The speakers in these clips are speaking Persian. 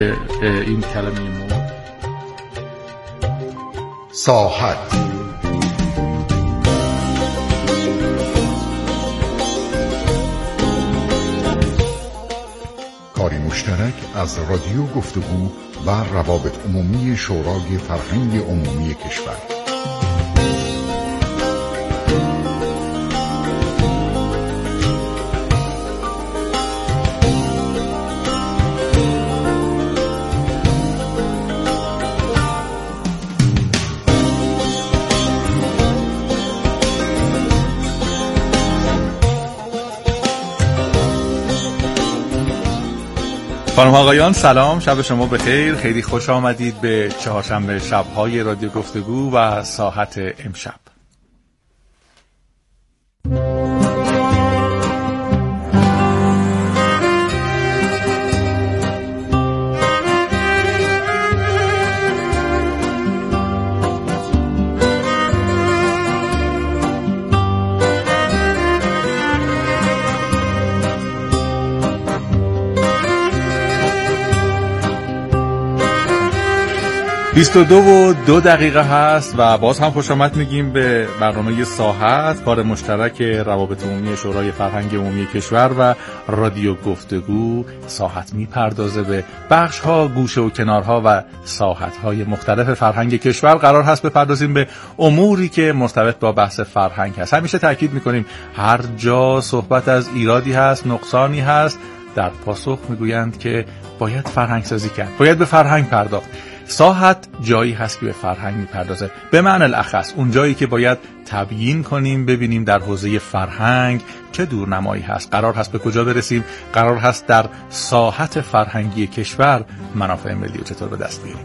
این کلمه مد. ساحت کاری مشترک از رادیو گفتگو و روابط عمومی شورای فرهنگ عمومی کشور. خانم آقایان سلام، شب شما بخیر. خیلی خوش آمدید به چهارشنبه شب‌های رادیو گفتگو و ساحت امشب. بیست و 2:02 هست و باز هم خوش آمد میگیم به برنامه ساحت، کار مشترک روابط عمومی شورای فرهنگ عمومی کشور و رادیو گفتگو. ساحت میپردازه به بخش ها، گوشه و کنارها و ساحت های مختلف فرهنگ کشور. قرار هست بپردازیم به اموری که مرتبط با بحث فرهنگ هست. همیشه تاکید میکنیم هر جا صحبت از ایرادی هست، نقصانی هست، در پاسخ میگویند که باید فرهنگ سازی کرد، باید به فرهنگ پرداخت. ساحت جایی هست که به فرهنگ میپردازه، به معنی الاخص اون جایی که باید تبیین کنیم، ببینیم در حوزه فرهنگ چه دورنمایی هست، قرار هست به کجا برسیم، قرار هست در ساحت فرهنگی کشور منافع ملی رو چطور به دست بیاریم.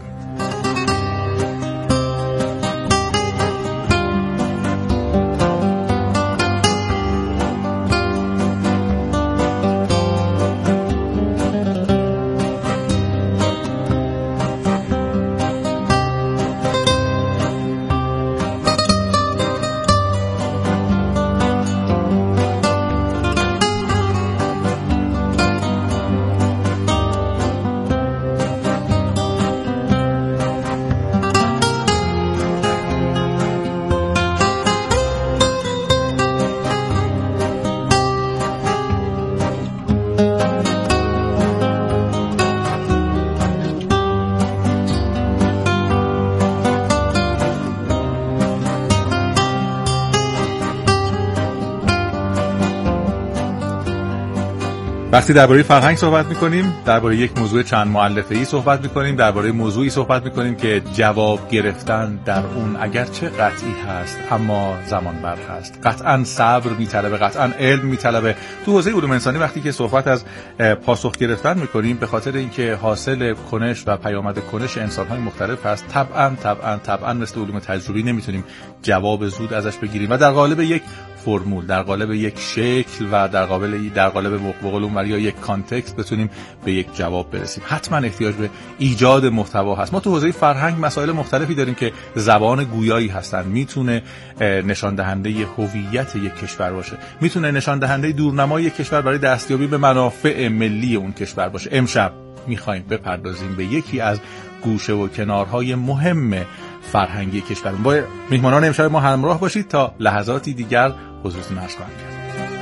وقتی درباره فرهنگ صحبت می‌کنیم، درباره یک موضوع چند مؤلفه‌ای صحبت می‌کنیم، درباره موضوعی صحبت می‌کنیم که جواب گرفتن در اون اگرچه قطعی هست اما زمان بر هست. قطعاً صبر می‌طلبه، قطعاً علم می‌طلبه. تو حوزه علوم انسانی وقتی که صحبت از پاسخ گرفتن می‌کنیم، به خاطر اینکه حاصل کنش و پیامد کنش انسان‌های مختلف هست، طبعاً مثل علوم تجربی نمی‌تونیم جواب زود ازش بگیریم و در قالب یک فرمول، در قالب یک شکل و در قالب بقول یا یک کانتکست بتونیم به یک جواب برسیم. حتما احتیاج به ایجاد محتوا هست. ما تو حوزه فرهنگ مسائل مختلفی داریم که زبان گویایی هستن. میتونه نشان دهنده هویت یک کشور باشه، میتونه نشان دهنده دورنمای یک کشور برای دستیابی به منافع ملی اون کشور باشه. امشب میخوایم بپردازیم به یکی از گوشه و کنارهای مهم فرهنگی کشور. با میهمانان امشب ما همراه باشید تا لحظاتی دیگر حضورتون عرض خواهم کرد.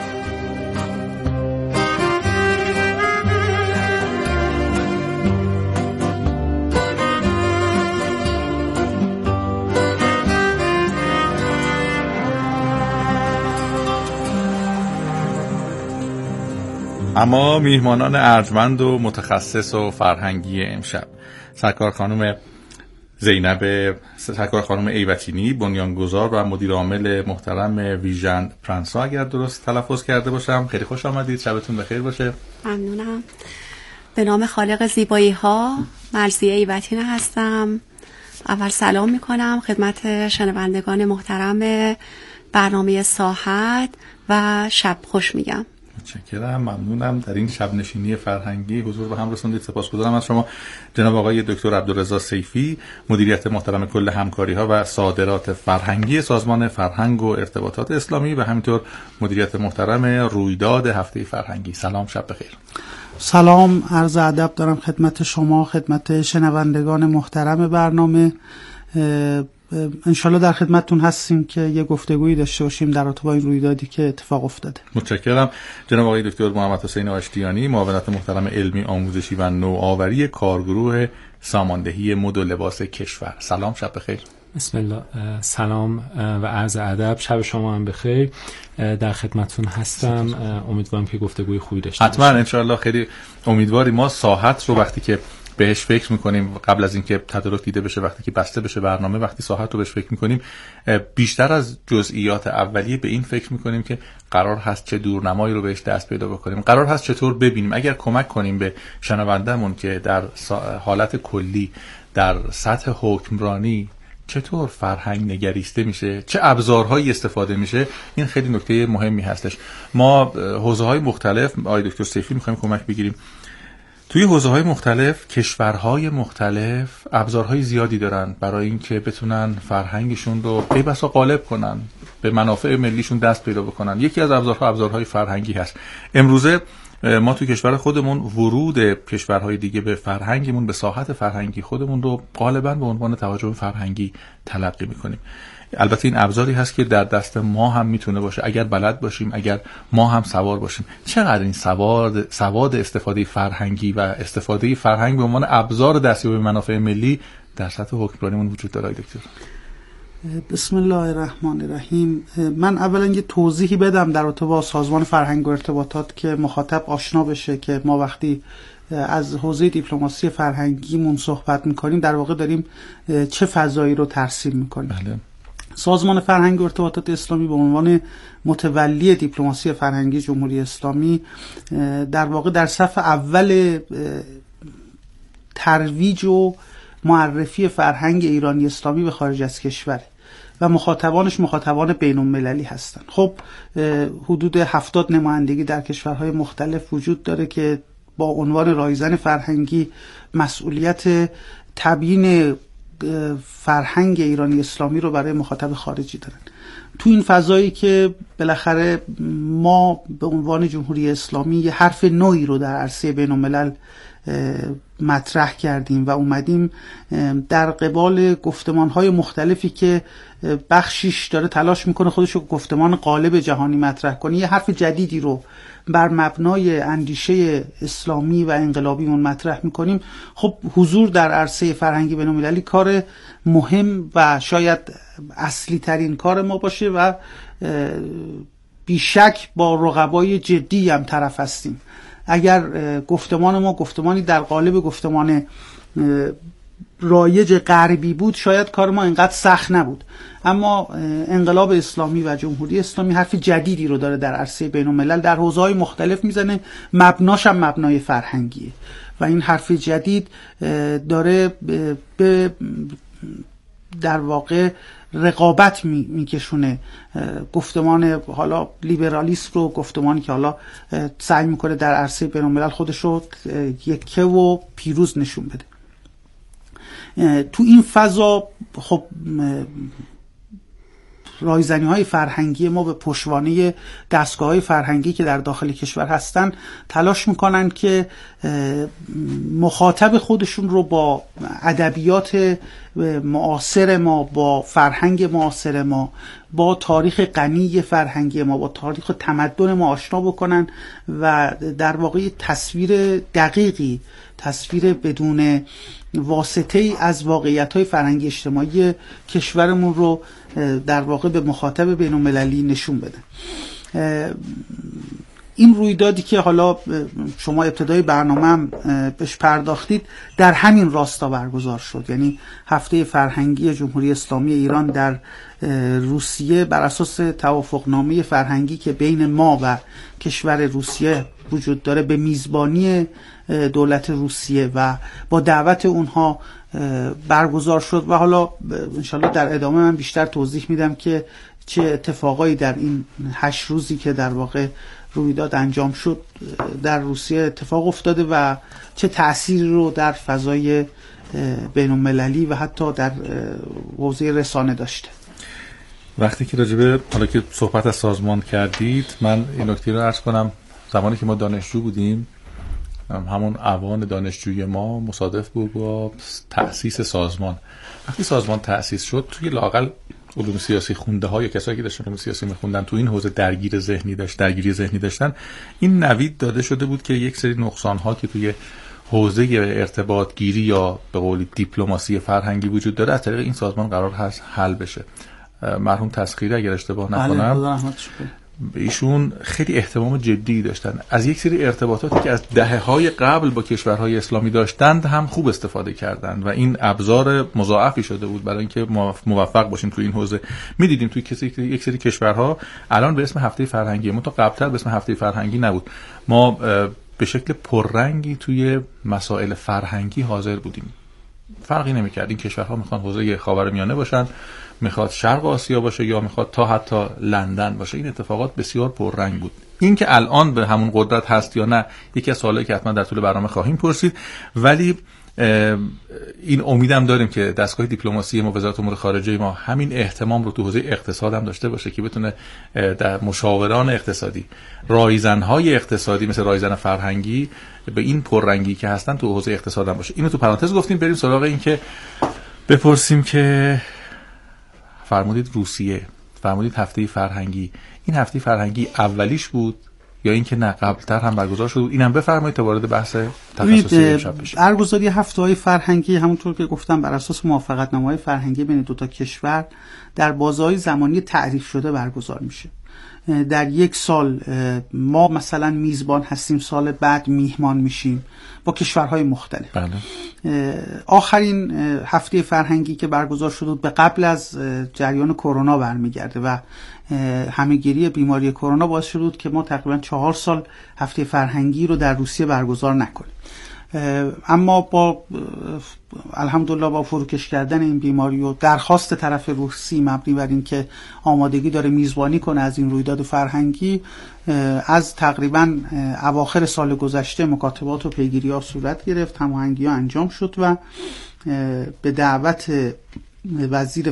اما میهمانان ارجمند و متخصص و فرهنگی امشب، سرکار خانم ایوتینی، بنیانگذار و مدیر عامل محترم ویژن پرنسا، اگر درست تلفظ کرده باشم. خیلی خوش آمدید، شبتون بخیر باشه. ممنونم. به نام خالق زیبایی ها، مرضیه ایوتینی هستم. اول سلام میکنم خدمت شنوندگان محترم برنامه ساحت و شب خوش میگم. متشکرم، ممنونم. در این شب نشینی فرهنگی حضور به هم رسوندید. سپاسگزارم از شما جناب آقای دکتر عبدالرضا سیفی، مدیریت محترم کل همکاری‌ها و صادرات فرهنگی سازمان فرهنگ و ارتباطات اسلامی و همینطور مدیریت محترم رویداد هفته فرهنگی. سلام، شب بخیر. سلام، عرض ادب دارم خدمت شما، خدمت شنوندگان محترم برنامه. انشالله در خدمتتون هستیم که یه گفتگویی داشته باشیم در رابطه با این رویدادی که اتفاق افتاده. متشکرم. جناب آقای دکتر محمد حسین آشتیانی، معاونت محترم علمی آموزشی و نوآوری کارگروه ساماندهی مد و لباس کشور. سلام، شب بخیر. بسم الله. سلام و عرض ادب، شب شما هم بخیر. در خدمتتون هستم. امیدوارم که گفتگوی خوبی داشته باشیم. حتما انشالله. خیلی امیدواریم. ما ساحت رو وقتی که بهش فکر میکنیم، قبل از اینکه تدارک دیده بشه، وقتی که بسته بشه برنامه، وقتی ساحت رو بهش فکر میکنیم، بیشتر از جزئیات اولیه به این فکر میکنیم که قرار هست چه دورنمایی رو بهش دست پیدا بکنیم، قرار هست چطور ببینیم، اگر کمک کنیم به شنوندهمون که در حالت کلی در سطح حکمرانی چطور فرهنگ نگریسته میشه، چه ابزارهایی استفاده میشه، این خیلی نکته مهمی هستش. ما حوزه‌های مختلف، آقای دکتر سیفی میخوایم کمک بگیریم. توی حوزه‌های مختلف، کشورهای مختلف ابزارهای زیادی دارن برای اینکه بتونن فرهنگشون رو ای بسا غالب کنن، به منافع ملیشون دست پیدا بکنن. یکی از ابزارهای فرهنگی هست. امروزه ما توی کشور خودمون ورود کشورهای دیگه به فرهنگمون، به ساحت فرهنگی خودمون رو غالباً به عنوان توجه فرهنگی تلقی میکنیم. البته این ابزاری هست که در دست ما هم میتونه باشه اگر بلد باشیم، اگر ما هم سوار باشیم. چقدر این سواد استفاده فرهنگی و استفاده فرهنگ به عنوان ابزار دستیابی به منافع ملی در سطح حکمرانیمون وجود داره دکتر؟ بسم الله الرحمن الرحیم. من اولا یه توضیحی بدم در رابطه با سازمان فرهنگ و ارتباطات که مخاطب آشنا بشه که ما وقتی از حوزه دیپلماسی فرهنگیمون صحبت میکنیم در واقع داریم چه فضایی رو ترسیم میکنیم. بله. سازمان فرهنگ و ارتباطات اسلامی به عنوان متولی دیپلماسی فرهنگی جمهوری اسلامی در واقع در صف اول ترویج و معرفی فرهنگ ایرانی اسلامی به خارج از کشور و مخاطبانش مخاطبان بین المللی هستند. خب حدود 70 نمایندگی در کشورهای مختلف وجود داره که با عنوان رایزن فرهنگی مسئولیت تبیین فرهنگ ایرانی اسلامی رو برای مخاطب خارجی دارن. تو این فضایی که بالاخره ما به عنوان جمهوری اسلامی یه حرف نوعی رو در عرصه بین الملل مطرح کردیم و اومدیم در قبال گفتمان‌های مختلفی که بخشیش داره تلاش میکنه خودشو گفتمان غالب جهانی مطرح کنه، یه حرف جدیدی رو بر مبنای اندیشه اسلامی و انقلابیمون مطرح میکنیم. خب حضور در عرصه فرهنگی بین‌المللی کار مهم و شاید اصلی ترین کار ما باشه و بیشک با رقبای جدی هم طرف هستیم. اگر گفتمان ما گفتمانی در قالب گفتمان رایج غربی بود شاید کار ما اینقدر سخت نبود، اما انقلاب اسلامی و جمهوری اسلامی حرف جدیدی رو داره در عرصه بین الملل در حوزه‌های مختلف میزنه، مبناش هم مبنای فرهنگیه و این حرف جدید داره به در واقع رقابت میکشونه گفتمان حالا لیبرالیسم رو، گفتمانی که حالا سعی میکنه در عرصه بین الملل خودش رو یکه و پیروز نشون بده. تو این فضا خب رایزنی های فرهنگی ما به پشتوانه دستگاه های فرهنگی که در داخل کشور هستن تلاش میکنن که مخاطب خودشون رو با ادبیات معاصر ما، با فرهنگ معاصر ما، با تاریخ غنی فرهنگی ما، با تاریخ تمدن ما آشنا بکنن و در واقع تصویر دقیقی، تصویر بدون واسطه ای از واقعیت های فرهنگی اجتماعی کشورمون رو در واقع به مخاطب بین المللی نشون بده. این رویدادی که حالا شما ابتدای برنامه هم بهش پرداختید در همین راستا برگزار شد، یعنی هفته فرهنگی جمهوری اسلامی ایران در روسیه بر اساس توافقنامه فرهنگی که بین ما و کشور روسیه وجود داره به میزبانی دولت روسیه و با دعوت اونها برگزار شد و حالا انشالله در ادامه من بیشتر توضیح میدم که چه اتفاقایی در این 8 روزی که در واقع رویداد انجام شد در روسیه اتفاق افتاده و چه تأثیری رو در فضای بین المللی و حتی در حوزه رسانه داشته. وقتی که راجبه حالا که صحبت از سازمان کردید، من این نکته رو عرض کنم. زمانی که ما دانشجو بودیم همون اوان دانشجوی ما مصادف بود با تأسیس سازمان. وقتی سازمان تأسیس شد توی لااقل علوم سیاسی خونده ها یا کسایی که داشتن علوم سیاسی می‌خوندن تو این حوزه درگیری ذهنی داشتن، این نوید داده شده بود که یک سری نقصان ها که توی حوزه ارتباط گیری یا به قولی دیپلماسی فرهنگی وجود داره از طریق این سازمان قرار هست حل بشه. مرحوم تسخیری اگر اشتباه نکنم ایشون خیلی اهتمام جدی داشتن، از یک سری ارتباطاتی که از دهه‌های قبل با کشورهای اسلامی داشتند هم خوب استفاده کردند و این ابزار مضاعفی شده بود برای اینکه موفق باشیم تو این حوزه. می‌دیدیم توی یک سری کشورها الان به اسم هفته فرهنگی، ما تا قبل‌تر به اسم هفته فرهنگی نبود، ما به شکل پررنگی توی مسائل فرهنگی حاضر بودیم. فرقی نمی‌کرد این کشورها میخوان حوزه خاورمیانه باشن، میخواد شرق آسیا باشه یا میخواد تا حتی لندن باشه. این اتفاقات بسیار پررنگ بود. این که الان به همون قدرت هست یا نه یکی از سوالایی که حتما در طول برنامه خواهیم پرسید، ولی این امیدم داریم که دستگاه دیپلماسی ما، وزارت امور خارجه ما همین اهتمام رو تو حوزه اقتصاد هم داشته باشه که بتونه در مشاوران اقتصادی، رایزن‌های اقتصادی مثل رایزن فرهنگی به این پررنگی که هستن تو حوزه اقتصاد هم باشه. اینو تو پرانتز گفتیم. بریم سراغ این که بپرسیم که فرمودید روسیه، فرمودید هفته فرهنگی، این هفته فرهنگی اولیش بود یا اینکه نه قبلتر هم برگزار شده بود؟ اینم بفرمایید تا وارد بحث تخصصی امشب بشیم. برگزاری هفته‌های فرهنگی همونطور که گفتم بر اساس موافقتنامه‌های فرهنگی بین دو تا کشور در بازه‌های زمانی تعریف شده برگزار میشه. در یک سال ما مثلا میزبان هستیم، سال بعد میهمان میشیم با کشورهای مختلف. بله. آخرین هفته فرهنگی که برگزار شد به قبل از جریان کرونا برمیگرده و همه‌گیری بیماری کرونا باعث شد که ما تقریبا 4 سال هفته فرهنگی رو در روسیه برگزار نکنیم. اما با الحمدلله با فروکش کردن این بیماری و درخواست طرف روسی مبنی بر این که آمادگی داره میزبانی کنه از این رویداد فرهنگی، از تقریبا اواخر سال گذشته مکاتبات و پیگیری‌ها صورت گرفت، هماهنگی‌ها انجام شد و به دعوت وزیر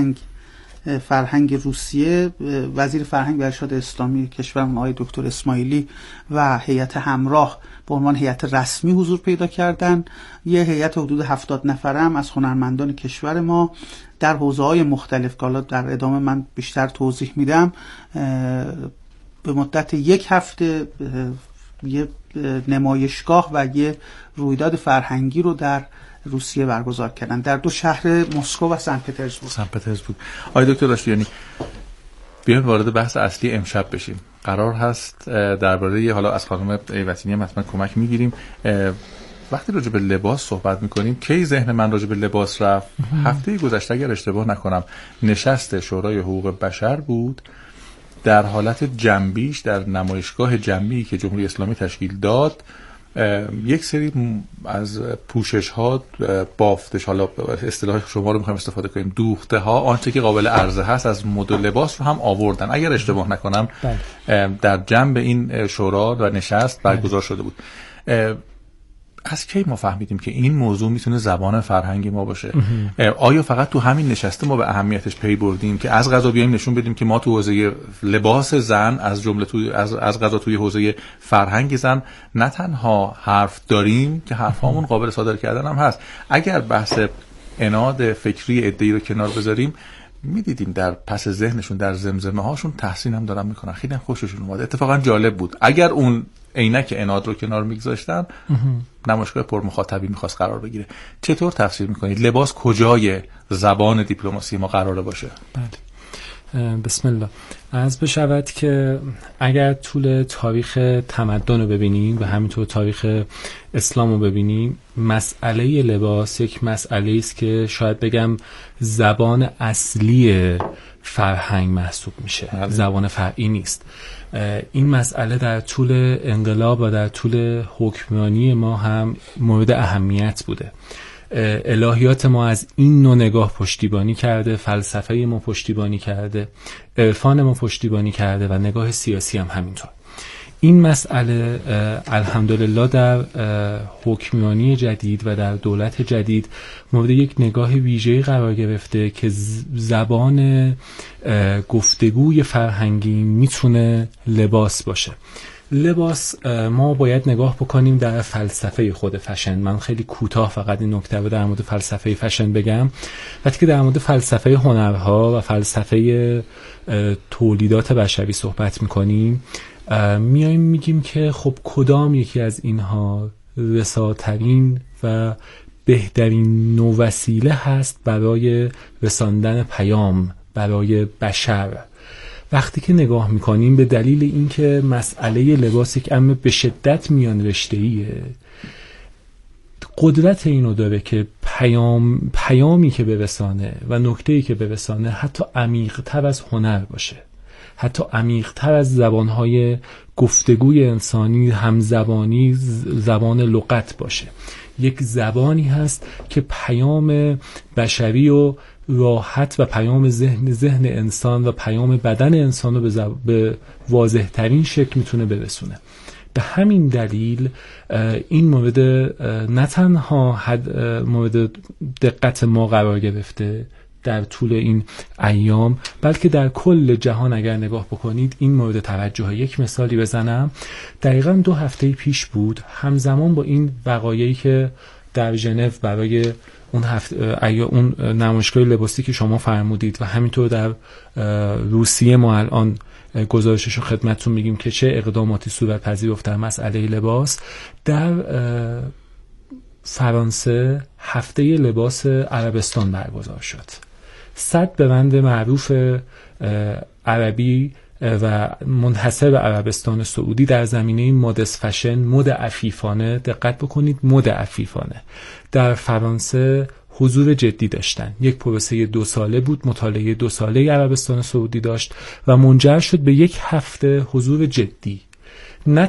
فرهنگ روسیه، وزیر فرهنگ و ارشاد اسلامی کشور آقای دکتر اسماعیلی و هیئت همراه به عنوان هیئت رسمی حضور پیدا کردن. یه هیئت حدود 70 نفره هم از هنرمندان کشور ما در حوزه‌های مختلف که حالا در ادامه من بیشتر توضیح میدم، به مدت 1 هفته یه نمایشگاه و یه رویداد فرهنگی رو در روسیه برگزار کردن در 2 شهر مسکو و سن پترزبورگ. آقای دکتر آشتیانی، بیایم وارد بحث اصلی امشب بشیم. قرار هست درباره، حالا از خانم ایوتینی هم حتما کمک میگیریم، وقتی راجع به لباس صحبت میکنیم کی ذهن من راجع به لباس رفت؟ هفته گذشته اگر اشتباه نکنم نشست شورای حقوق بشر بود، در حالت جنبیش در نمایشگاه جنبی که جمهوری اسلامی تشکیل داد یک سری از پوشش ها، بافتش، حالا اصطلاح شما رو میخوایم استفاده کنیم، دوخته ها، آنچه که قابل عرضه هست از مد لباس رو هم آوردن. اگر اشتباه نکنم در جنب این شورا و نشست برگزار شده بود. از کی ما فهمیدیم که این موضوع میتونه زبان فرهنگ ما باشه؟ آیا فقط تو همین نشسته ما به اهمیتش پی بردیم که از قضا بیایم نشون بدیم که ما تو حوزه لباس زن از جمله از قضا توی حوزه فرهنگ زن نه تنها حرف داریم که حرفامون قابل صادر کردن هم هست؟ اگر بحث عناد فکری عده‌ای رو کنار بذاریم، میدیدیم در پس ذهنشون، در زمزمه هاشون تحسین هم دارن میکنن، خیلی هم خوششون اومد. اتفاقا جالب بود. اگر اون عینک عناد رو کنار میگذاشتن، نمایشگاه پر مخاطبی میخواست قرار بگیره. چطور تفسیر میکنید لباس کجای زبان دیپلماسی ما قراره باشه؟ بله، بسم الله. عرض بشود که اگر طول تاریخ تمدن رو ببینیم و همینطور تاریخ اسلام رو ببینیم، مسئله لباس یک مسئله است که شاید بگم زبان اصلی فرهنگ محسوب میشه، زبان فرعی نیست. این مسئله در طول انقلاب و در طول حکمرانی ما هم مورد اهمیت بوده. الهیات ما از این نوع نگاه پشتیبانی کرده، فلسفه ما پشتیبانی کرده، عرفان ما پشتیبانی کرده و نگاه سیاسی هم همینطور. این مسئله الحمدلله در حکمرانی جدید و در دولت جدید مورد یک نگاه ویژه‌ای قرار گرفته که زبان گفتگوی فرهنگی میتونه لباس باشه. لباس ما باید نگاه بکنیم در فلسفه خود فشن. من خیلی کوتاه فقط این نکته رو در مورد فلسفه فشن بگم. وقتی که در مورد فلسفه هنرها و فلسفه تولیدات بشری صحبت میکنیم، میایم میگیم که خب کدام یکی از اینها رساترین و بهترین نووسیله هست برای رساندن پیام برای بشر. وقتی که نگاه میکنیم به دلیل اینکه مسئله لباس یک امر به شدت میان رشته‌ایه، قدرت اینو داره که پیامی که برسانه و نکته‌ای که برسانه حتی عمیق‌تر از هنر باشه، حتی عمیق‌تر از زبانهای گفتگوی انسانی، همزبانی، زبان لغت باشه. یک زبانی هست که پیام بشری و راحت و پیام ذهن انسان و پیام بدن انسان رو به واضح ترین شکل میتونه برسونه. به همین دلیل این مورد نه تنها مورد دقت ما قرار گرفته در طول این ایام، بلکه در کل جهان اگر نگاه بکنید این مورد توجه. یک مثالی بزنم، دقیقاً 2 هفته پیش بود، همزمان با این وقایعی که در ژنو برای اون نمایشگاه لباسی که شما فرمودید و همینطور در روسیه ما الان گزارشش رو خدمتتون میگیم که چه اقداماتی صورت پذیرفت در مسئله لباس، در فرانسه هفته لباس عربستان برگزار شد. 100 بند معروف عربی و منحصر به عربستان سعودی در زمینه مدس فشن، مد عفیفانه، دقت بکنید، مد عفیفانه در فرانسه حضور جدی داشتن. یک پروسه 2 ساله بود، مطالعه 2 ساله عربستان سعودی داشت و منجر شد به 1 هفته حضور جدی. نه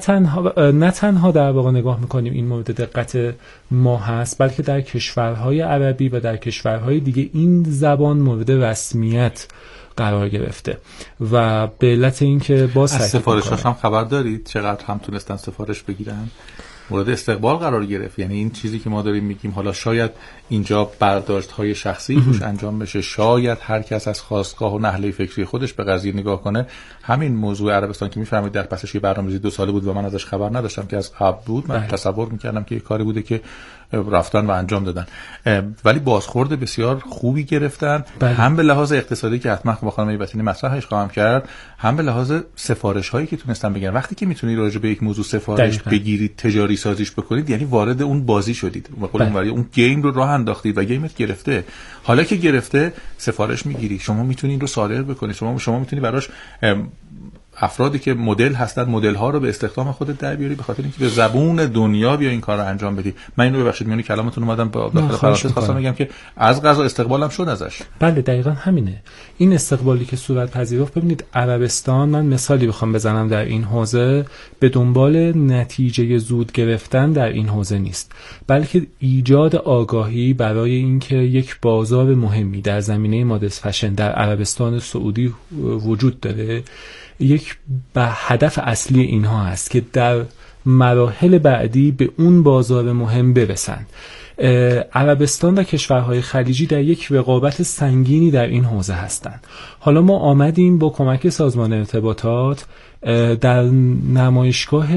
تنها در واقع نگاه میکنیم این مورد دقت ما هست، بلکه در کشورهای عربی و در کشورهای دیگه این زبان مورد رسمیت قرار گرفته و به علت اینکه باز از سفارش‌هاش هم خبر دارید چقدر هم تونستن سفارش بگیرن؟ مورد استقبال قرار گرفت. یعنی این چیزی که ما داریم میگیم، حالا شاید اینجا برداشت‌های شخصی توش انجام بشه، شاید هر کس از خواستگاه و نحله فکری خودش به قضیه نگاه کنه. همین موضوع عربستان که میفهمید در پسش یه برنامه‌ریزی 2 ساله بود و من ازش خبر نداشتم که از قبل بود، من تصور میکردم که یه کاری بوده که رفتن و انجام دادن، ولی بازخورد بسیار خوبی گرفتن. هم به لحاظ اقتصادی که حتما با خانم ایوتینی مطرحش خواهم کرد، هم به لحاظ سفارش هایی که تونستن بگیرن. وقتی که میتونید راجع به یک موضوع سفارش بگیرید، تجاری سازیش بکنید، یعنی وارد اون بازی شدید، اون گیم رو راه انداختید و گیمت گرفته. حالا که گرفته، سفارش میگیری، شما میتونید رو صادر بکنید، شما میتونید براش افرادی که مدل هستن، مدل ها رو به استخدام خودت در بیاری، به خاطر اینکه به زبون دنیا بیا این کار رو انجام بدی. من اینو ببخشید میونی کلامتون اومدم داخل پرانتز خواستم بگم که از قضا استقبالم شد ازش. بله دقیقاً همینه. این استقبالی که صورت پذیرفت، ببینید عربستان، من مثالی بخوام بزنم در این حوزه، به دنبال نتیجه زود گرفتن در این حوزه نیست، بلکه ایجاد آگاهی برای اینکه یک بازار مهمی در زمینه مدس فشن در عربستان سعودی وجود داره. یک هدف اصلی اینها است که در مراحل بعدی به اون بازار مهم برسند. عربستان و کشورهای خلیجی در یک رقابت سنگینی در این حوزه هستند. حالا ما آمدیم با کمک سازمان ارتباطات در نمایشگاه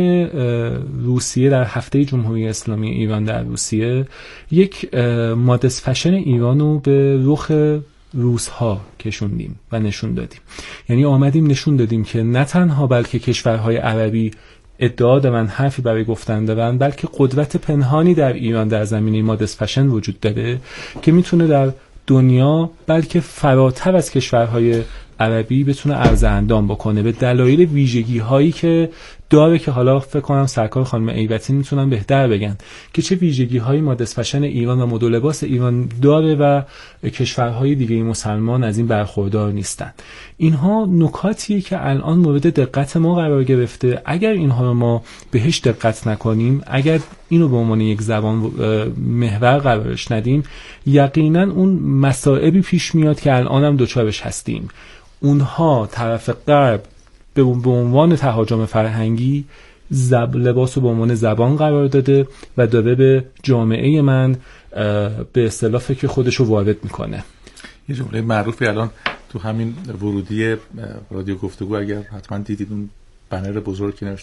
روسیه، در هفته جمهوری اسلامی ایران در روسیه، یک مدس فشن ایران رو به رخ روزها کشوندیم و نشون دادیم. یعنی آمدیم نشون دادیم که نه تنها بلکه کشورهای عربی ادعا دارن، حرفی برای گفتن دارن، بلکه قدرت پنهانی در ایران در زمینه مدس فشن وجود داره که میتونه در دنیا بلکه فراتر از کشورهای عربی بتونه عرضه اندام بکنه به دلایل ویژگی هایی که داره، که حالا فکر کنم سرکار خانم ایوتین میتونن بهتر بگن که چه ویژگی هایی مدس فشن ایران و مد لباس ایران داره و کشورهای دیگه مسلمان از این برخوردار نیستن. اینها نکاتیه که الان مورد دقت ما قرار گرفته. اگر اینها رو ما بهش دقت نکنیم، اگر اینو به عنوان یک زبان محور قرارش ندیم، یقینا اون مصائبی پیش میاد که الان هم دوچارش هستیم. اونها طرف غرب به عنوان تهاجم فرهنگی لباس رو به عنوان زبان قرار داده و داره به جامعه من به اصطلاح فکر خودش رو وارد میکنه. یه جمله معروفی الان تو همین ورودی رادیو گفتگو، اگر حتما دیدید، اون بنر بزرگ که نوشته بود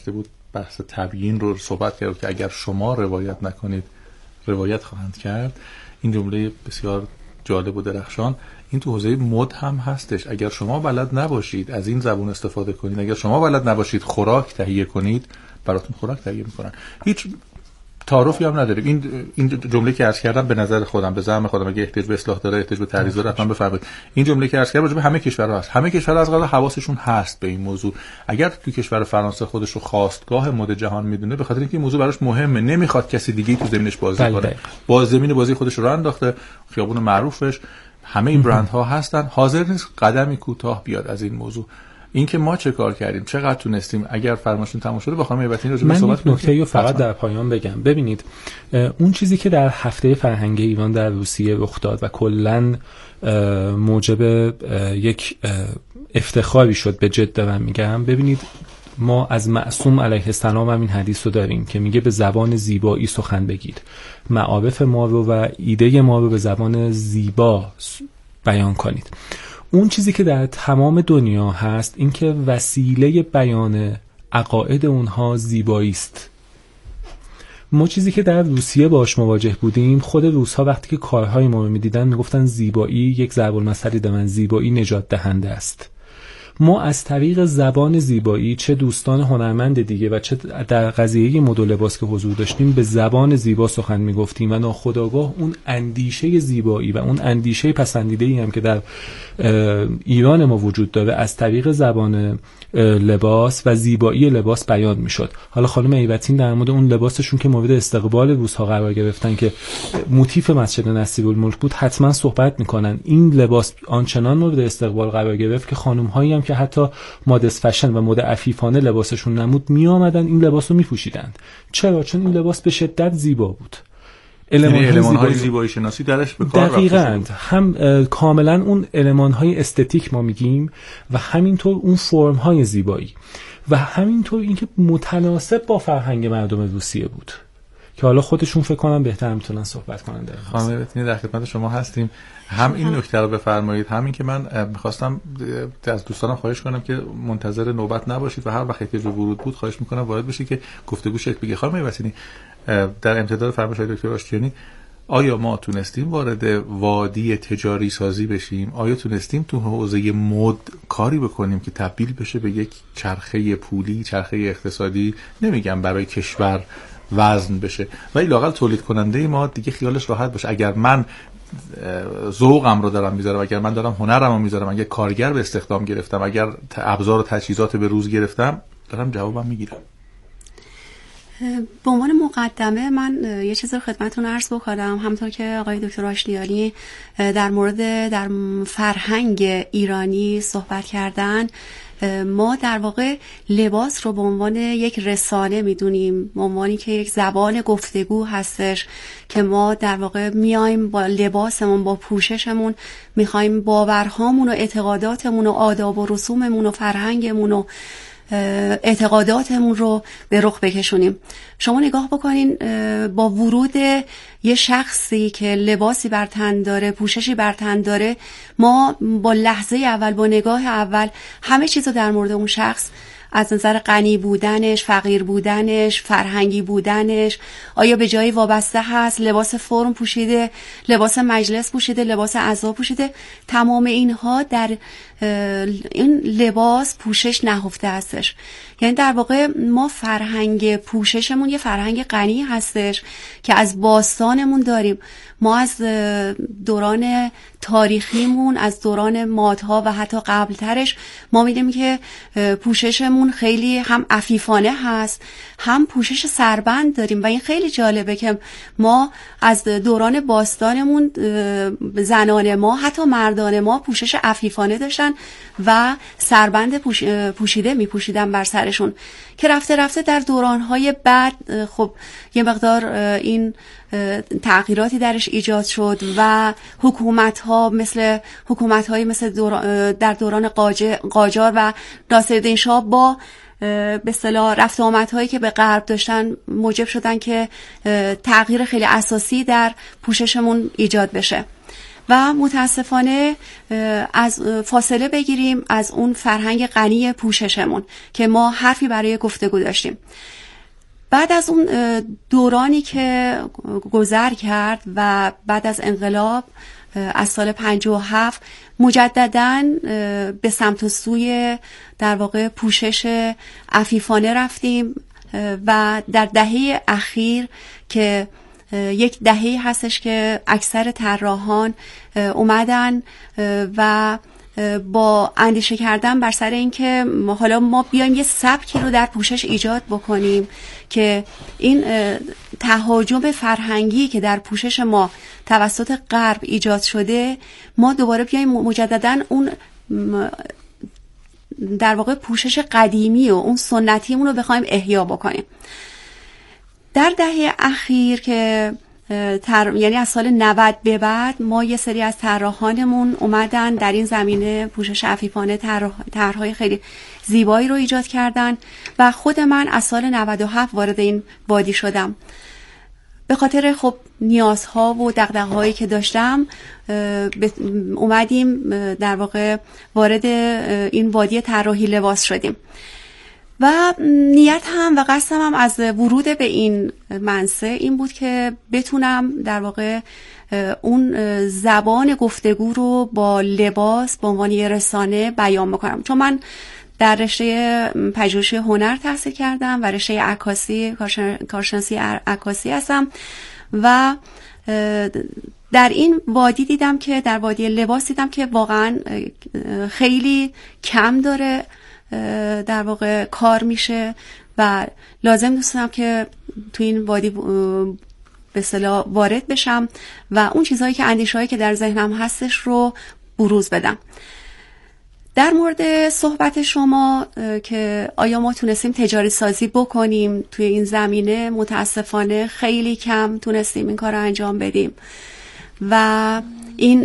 بحث تبیین رو صحبت کرد که اگر شما روایت نکنید روایت خواهند کرد. این جمله بسیار جالب و درخشان. این تو حوزه مد هم هستش. اگر شما بلد نباشید از این زبون استفاده کنید، اگر شما بلد نباشید خوراک تهیه کنید، براتون خوراک تهیه میکنن. هیچ تعارفی هم نداریم. این جمله که عرض کردم به نظر خودم، به زعم خودم، اگه احتیاج به اصلاح داره، احتیاج به تعریض داره، حتما بفرمایید. این جمله که عرض کردم راجع به همه کشورها هست. همه کشورها از قضا حواسشون هست به این موضوع. اگر تو کشور فرانسه خودش رو خواستگاه مد جهان میدونه، به خاطر اینکه این موضوع براش مهمه، نمیخواد کسی دیگه تو زمینش بازی کنه. با زمین بازی خودش رو انداخته، خیابون معروفش همه این برندها هستن، حاضر نیست قدمی کوتاه بیاد از این موضوع. اینکه ما چه کار کردیم، چقدر تونستیم. اگر فرمایشتون تمام شده با خانم ایوتین راجع به صحبت کنیم. من یک نکته رو فقط در پایان بگم. ببینید اون چیزی که در هفته فرهنگ ایران در روسیه رخ داد و کلاً موجب یک افتخاری شد، به جد دارم میگم. ببینید ما از معصوم علیه السلام هم این حدیث رو داریم که میگه به زبان زیبایی سخن بگید، معارف ما رو و ایده ما رو به زبان زیبا بیان کنید. اون چیزی که در تمام دنیا هست این که وسیله بیان عقاید اونها زیبایی است. ما چیزی که در روسیه باش مواجه بودیم، خود روس‌ها وقتی که کارهای ما رو می‌دیدن میگفتن زیبایی یک ضرب المثلی دارن، زیبایی نجات دهنده است. ما از طریق زبان زیبایی، چه دوستان هنرمند دیگه و چه در قضیه مد و لباس که حضور داشتیم، به زبان زیبا سخن میگفتیم و ناخودآگاه اون اندیشه زیبایی و اون اندیشه پسندیده‌ای هم که در ایران ما وجود داره از طریق زبان لباس و زیبایی لباس بیان میشد. حالا خانم ایوتین در مورد اون لباسشون که مورد استقبال روس‌ها قرار گرفتن که موتیف مسجد نصیرالملک بود حتما صحبت میکنن. این لباس آنچنان مورد استقبال قرار گرفت که خانم‌هایی هم که حتی مادس فشن و مد عفیفانه لباسشون نمود می آمدن این لباس رو می پوشیدند. چرا؟ چون این لباس به شدت زیبا بود. المان‌های زیبایی شناسی درش به کار رفته. دقیقاً هم کاملا اون المان‌های استتیک ما میگیم و همینطور اون فرم‌های زیبایی و همینطور اینکه متناسب با فرهنگ مردم روسیه بود که حالا خودشون فکر کنم بهتر میتونن صحبت کنن. خانم بتینی در خدمت شما هستیم. هم این نکته رو بفرمایید، همین که من می‌خواستم از دوستانم خواهش کنم که منتظر نوبت نباشید و هر وقت احتیاج به ورود بود خواهش می‌کنم وارد بشید که گفتگو شکل بگیره. خانم ایوتینی در امتداد فرمایشات دکتر آشتیانی، آیا ما تونستیم وارد وادی تجاری سازی بشیم؟ آیا تونستیم تو حوزه مد کاری بکنیم که تبدیل بشه به یک چرخه پولی، چرخه اقتصادی، نمیگم برای کشور وزن بشه، ولی لااقل تولید کننده ما دیگه خیالش راحت باشه. اگر من ذوقم رو دارم میذارم، اگر من دارم هنرم رو میذارم، اگر کارگر به استخدام گرفتم، اگر ابزار و تجهیزات به روز گرفتم، دارم جوابم میگیرم. به عنوان مقدمه من یه چیز رو خدمتتون عرض بکنم. همونطور که آقای دکتر آشتیانی در فرهنگ ایرانی صحبت کردن، ما در واقع لباس رو به عنوان یک رسانه میدونیم، به عنوانی که یک زبان گفتگو هستش که ما در واقع میایم با لباسمون، با پوششمون میخوایم باورهامون و اعتقاداتمون و آداب و رسوممون و فرهنگمون و اعتقاداتمون رو به رخ بکشونیم. شما نگاه بکنین، با ورود یه شخصی که لباسی بر تن داره، پوششی بر تن داره، ما با لحظه اول، با نگاه اول همه چیز رو در مورد اون شخص از نظر غنی بودنش، فقیر بودنش، فرهنگی بودنش، آیا به جایی وابسته هست، لباس فرم پوشیده، لباس مجلس پوشیده، لباس عزا پوشیده، تمام اینها در این لباس پوشش نهفته هستش. یعنی در واقع ما فرهنگ پوششمون یه فرهنگ غنی هستش که از باستانمون داریم. ما از دوران تاریخیمون، از دوران مادها و حتی قبلترش ما میدیم که پوششمون خیلی هم عفیفانه هست، هم پوشش سربند داریم و این خیلی جالبه که ما از دوران باستانمون زنان ما، حتی مردان ما پوشش عفیفانه داشتن و سربند پوشیده میپوشیدن بر سرشون که رفته رفته در دورانهای بعد خب یه مقدار این تغییراتی درش ایجاد شد و حکومت‌های مثل در دوران قاجار و ناصرالدین شاه با به اصطلاح رفت آمدهایی که به غرب داشتن موجب شدن که تغییر خیلی اساسی در پوششمون ایجاد بشه و متاسفانه از فاصله بگیریم از اون فرهنگ غنی پوششمون که ما حرفی برای گفتگو داشتیم. بعد از اون دورانی که گذر کرد و بعد از انقلاب از سال 57 مجدداً به سمت و سوی در واقع پوشش عفیفانه رفتیم و در دهه اخیر که یک دهه هستش که اکثر طراحان اومدن و با اندیشه کردن بر سر اینکه حالا ما بیایم یه سبکی رو در پوشش ایجاد بکنیم که این تهاجم فرهنگی که در پوشش ما توسط غرب ایجاد شده ما دوباره بیایم مجدداً اون در واقع پوشش قدیمی و اون سنتیمون رو بخوایم احیا بکنیم. در دهه اخیر که یعنی از سال 90 به بعد ما یه سری از طراحانمون اومدن در این زمینه پوشش عفیفانه طرح‌های خیلی زیبایی رو ایجاد کردن و خود من از سال 97 وارد این وادی شدم. به خاطر خب نیازها و دغدغه‌هایی که داشتم اومدیم در واقع وارد این وادی طراحی لباس شدیم و نیت هم و قصدم هم از ورود به این منصه این بود که بتونم در واقع اون زبان گفتگو رو با لباس به عنوان یه رسانه بیان بکنم، چون من در رشته پژوهش هنر تحصیل کردم و رشته عکاسی کارشناسی عکاسی هستم و در این وادی دیدم که در وادی لباس دیدم که واقعا خیلی کم داره در واقع کار میشه و لازم دوستم که تو این وادی به اصطلاح وارد بشم و اون چیزهایی که اندیشه‌هایی که در ذهنم هستش رو بروز بدم. در مورد صحبت شما که آیا ما تونستیم تجاری سازی بکنیم توی این زمینه، متاسفانه خیلی کم تونستیم این کار رو انجام بدیم و این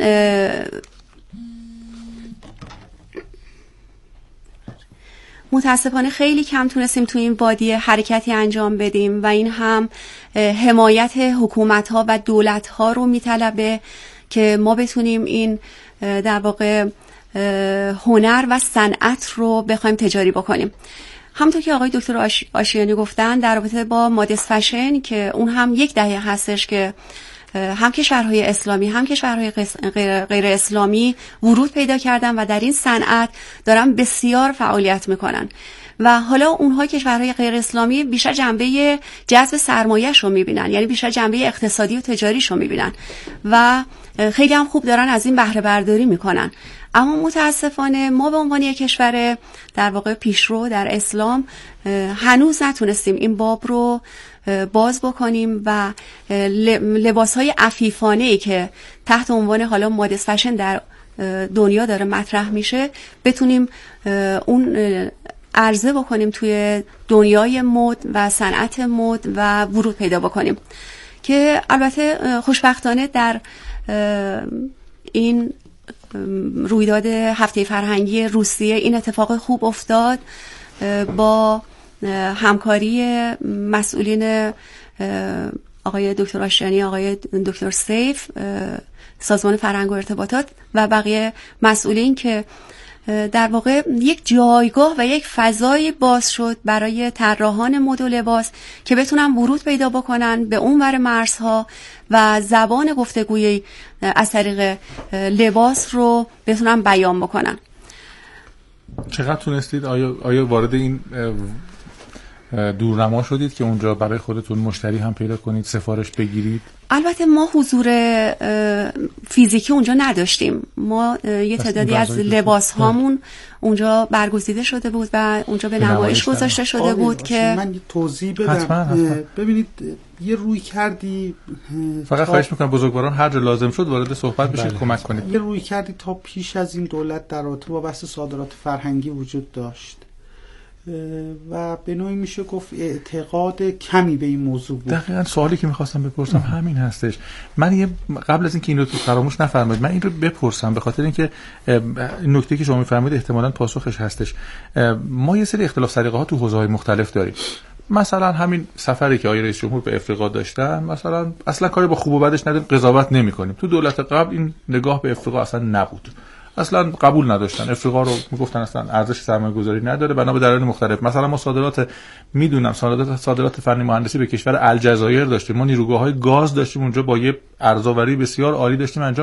متاسفانه خیلی کم تونستیم توی این وادی حرکتی انجام بدیم و این هم حمایت حکومت‌ها و دولت‌ها رو میطلبه که ما بتونیم این در واقع هنر و صنعت رو بخوایم تجاری بکنیم. همونطور که آقای دکتر آشیانی گفتن در رابطه با مادس فشن که اون هم یک دهه هستش که هم کشورهای اسلامی هم کشورهای غیر اسلامی ورود پیدا کردن و در این صنعت دارن بسیار فعالیت میکنن و حالا اونها کشورهای غیر اسلامی بیشتر جنبه جذب سرمایه‌اش رو میبینن، یعنی بیشتر جنبه اقتصادی و تجاریش رو میبینن و خیلی هم خوب دارن از این بهره برداری میکنن. اما متاسفانه ما به عنوان یک کشور در واقع پیشرو در اسلام هنوز نتونستیم این باب رو باز بکنیم و لباس‌های عفیفانه‌ای که تحت عنوان حالا مادس فشن در دنیا داره مطرح میشه بتونیم اون عرضه بکنیم توی دنیای مد و صنعت مد و ورود پیدا بکنیم که البته خوشبختانه در این رویداد هفته فرهنگی روسیه این اتفاق خوب افتاد با همکاری مسئولین آقای دکتر آشیانی، آقای دکتر سیف، سازمان فرهنگ و ارتباطات و بقیه مسئولین که در واقع یک جایگاه و یک فضای باز شد برای طراحان مد و لباس که بتونن ورود پیدا بکنن به اونور مرزها و زبان گفتگویی از طریق لباس رو بتونن بیان بکنن. چقدر تونستید آیا وارد این دورنما شدید که اونجا برای خودتون مشتری هم پیدا کنید، سفارش بگیرید؟ البته ما حضور فیزیکی اونجا نداشتیم. ما یه تعدادی از لباس هامون اونجا برگزیده شده بود و اونجا به نمایش گذاشته شده بود که من توضیح بدم. حتما. ببینید یه روی کردی فقط خواهش میکنم بزرگواران هر جا لازم شد وارد صحبت بشید، کمک کنید. یه روی کردی تا پیش از این دولت در رابطه با بحث صادرات فرهنگی وجود داشت و به نوعی میشه گفت اعتقاد کمی به این موضوع بود. دقیقاً سوالی که میخواستم بپرسم همین هستش. من قبل از اینکه این رو فراموش نفرمایید من این رو بپرسم به خاطر اینکه نکته که شما میفرمایید احتمالاً پاسخش هستش. ما یه سری اختلاف سلیقه ها تو حوزه‌های مختلف داریم. مثلا همین سفری که آقای رئیس جمهور به افریقا داشتن، مثلا اصلا کاری با خوب و بدش نداریم، قضاوت نمی‌کنیم. تو دولت قبل این نگاه به افریقا اصلا نبود. اصلا قبول نداشتن. افریقا رو میگفتن اصلا ارزش سرمایه‌گذاری نداره بنا به دلایل مختلف. مثلا ما صادرات فنی مهندسی به کشور الجزایر داشتیم، ما نیروگاه‌های گاز داشتیم اونجا با یه ارزآوری بسیار عالی داشتیم انجام